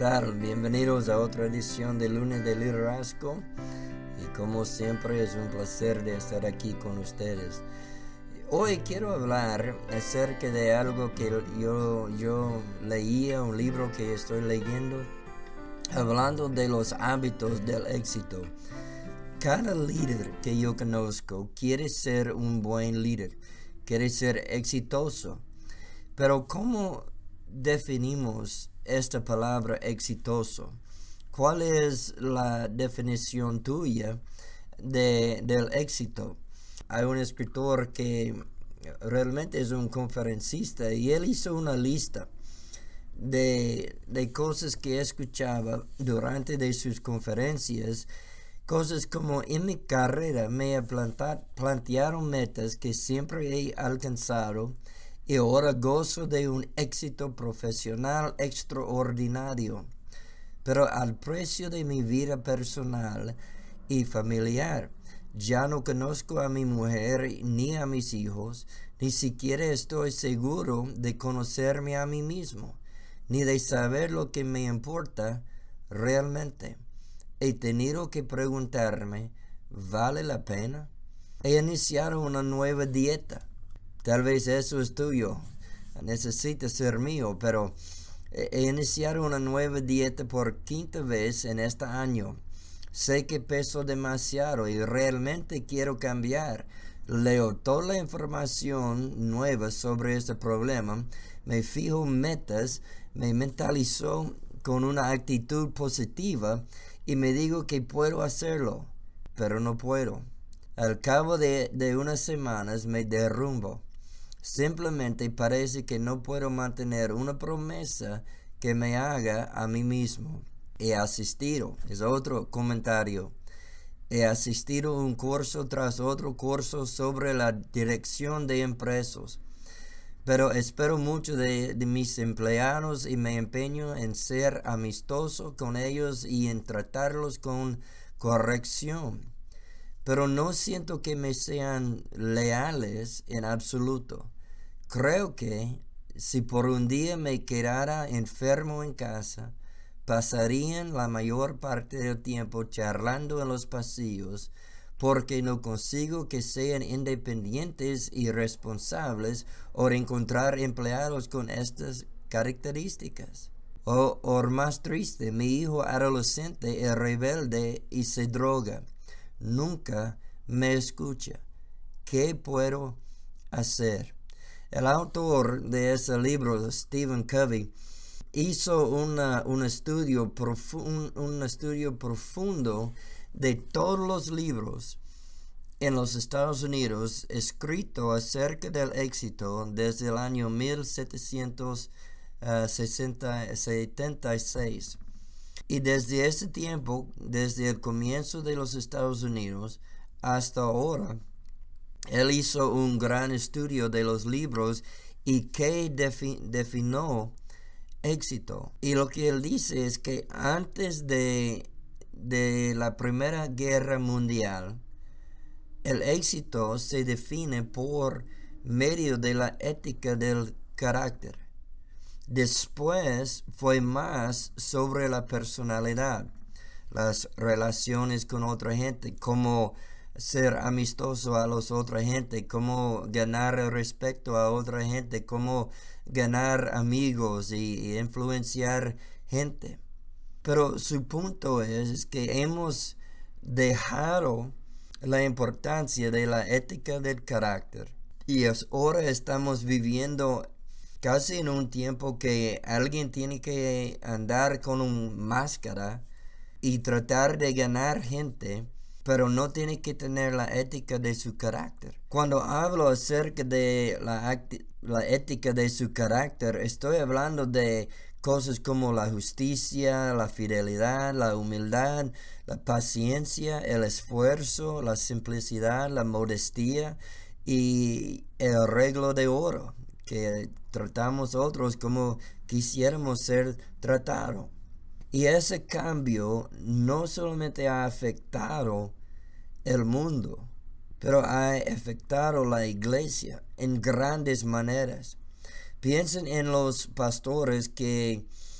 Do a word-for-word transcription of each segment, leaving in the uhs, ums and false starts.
tal? Bienvenidos a otra edición de Lunes de Liderazgo y como siempre es un placer de estar aquí con ustedes. Hoy quiero hablar acerca de algo que yo, yo leía, un libro que estoy leyendo, hablando de los hábitos del éxito. Cada líder que yo conozco quiere ser un buen líder, quiere ser exitoso, pero ¿cómo definimos esta palabra exitoso? ¿Cuál es la definición tuya de, del éxito? Hay un escritor que realmente es un conferencista y él hizo una lista de, de cosas que escuchaba durante de sus conferencias, cosas como: en mi carrera me planta, plantearon metas que siempre he alcanzado y ahora gozo de un éxito profesional extraordinario, pero al precio de mi vida personal y familiar. Ya no conozco a mi mujer ni a mis hijos, ni siquiera estoy seguro de conocerme a mí mismo, ni de saber lo que me importa realmente. He tenido que preguntarme, ¿vale la pena? He iniciado una nueva dieta. Tal vez eso es tuyo, necesita ser mío, pero he iniciado una nueva dieta por quinta vez en este año. Sé que peso demasiado y realmente quiero cambiar. Leo toda la información nueva sobre este problema, me fijo metas, me mentalizo con una actitud positiva y me digo que puedo hacerlo, pero no puedo. Al cabo de, de unas semanas me derrumbo. Simplemente parece que no puedo mantener una promesa que me haga a mí mismo. He asistido, es otro comentario, he asistido a un curso tras otro curso sobre la dirección de empresas, pero espero mucho de, de mis empleados y me empeño en ser amistoso con ellos y en tratarlos con corrección, pero no siento que me sean leales en absoluto. Creo que si por un día me quedara enfermo en casa, pasarían la mayor parte del tiempo charlando en los pasillos porque no consigo que sean independientes y responsables o encontrar empleados con estas características. O, o más triste, mi hijo adolescente es rebelde y se droga. Nunca me escucha. ¿Qué puedo hacer? El autor de ese libro, Stephen Covey, hizo una, un, estudio profun, un estudio profundo de todos los libros en los Estados Unidos escritos acerca del éxito desde el año mil setecientos setenta y seis. Y desde ese tiempo, desde el comienzo de los Estados Unidos hasta ahora, él hizo un gran estudio de los libros y que defi, definió éxito. Y lo que él dice es que antes de, de la Primera Guerra Mundial, el éxito se define por medio de la ética del carácter. Después fue más sobre la personalidad, las relaciones con otra gente, cómo ser amistoso a los otra gente, cómo ganar el respeto a otra gente, cómo ganar amigos y, y influenciar gente. Pero su punto es, es que hemos dejado la importancia de la ética del carácter y es, ahora estamos viviendo casi en un tiempo que alguien tiene que andar con una máscara y tratar de ganar gente, pero no tiene que tener la ética de su carácter. Cuando hablo acerca de la, la ética de su carácter, estoy hablando de cosas como la justicia, la fidelidad, la humildad, la paciencia, el esfuerzo, la simplicidad, la modestia y el arreglo de oro, que tratamos otros como quisiéramos ser tratados. Y ese cambio no solamente ha afectado el mundo, pero ha afectado la iglesia en grandes maneras. Piensen en los pastores que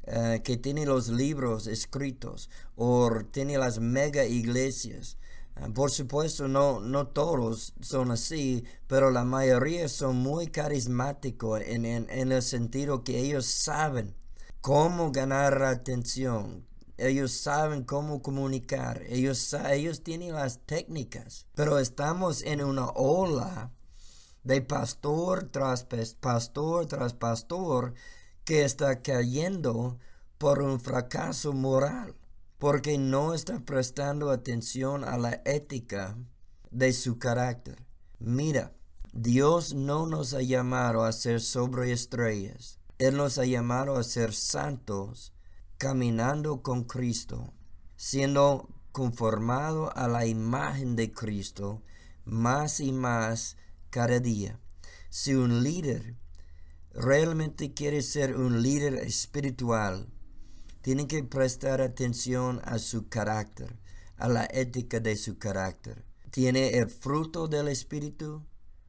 uh, que tiene los libros escritos o tiene las mega iglesias. Uh, por supuesto, no, no todos son así, pero la mayoría son muy carismáticos en, en, en el sentido que ellos saben cómo ganar la atención. Ellos saben cómo comunicar. Ellos, ellos tienen las técnicas. Pero estamos en una ola de pastor tras pastor tras pastor que está cayendo por un fracaso moral, porque no está prestando atención a la ética de su carácter. Mira, Dios no nos ha llamado a ser sobreestrellas. Él nos ha llamado a ser santos, caminando con Cristo, siendo conformado a la imagen de Cristo más y más cada día. Si un líder realmente quiere ser un líder espiritual, tiene que prestar atención a su carácter, a la ética de su carácter. ¿Tiene el fruto del Espíritu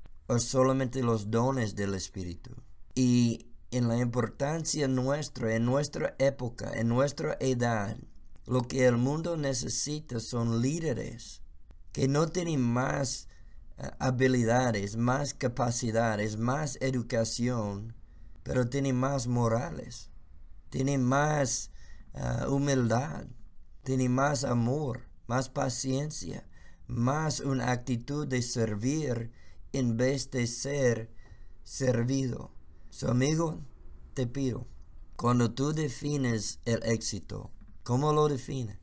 o solamente los dones del Espíritu? Y en la importancia nuestra, en nuestra época, en nuestra edad, lo que el mundo necesita son líderes que no tienen más uh, habilidades, más capacidades, más educación, pero tienen más morales, tienen más uh, humildad, tienen más amor, más paciencia, más una actitud de servir en vez de ser servido. So, amigo, te pido, cuando tú defines el éxito, ¿cómo lo defines?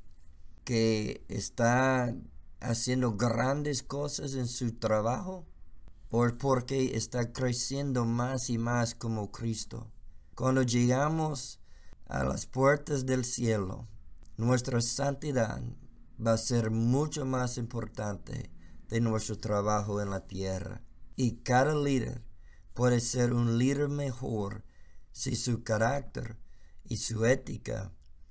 ¿Que está haciendo grandes cosas en su trabajo? ¿O porque está creciendo más y más como Cristo? Cuando llegamos a las puertas del cielo, nuestra santidad va a ser mucho más importante de nuestro trabajo en la tierra. Y cada líder puede ser un líder mejor si su carácter y su ética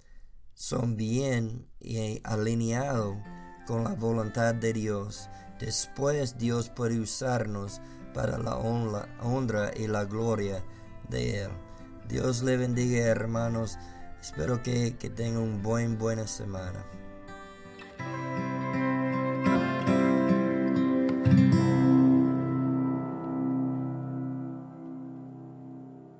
son bien y alineados con la voluntad de Dios. Después Dios puede usarnos para la honra y la gloria de Él. Dios le bendiga, hermanos. Espero que, que tengan una buen, buena semana.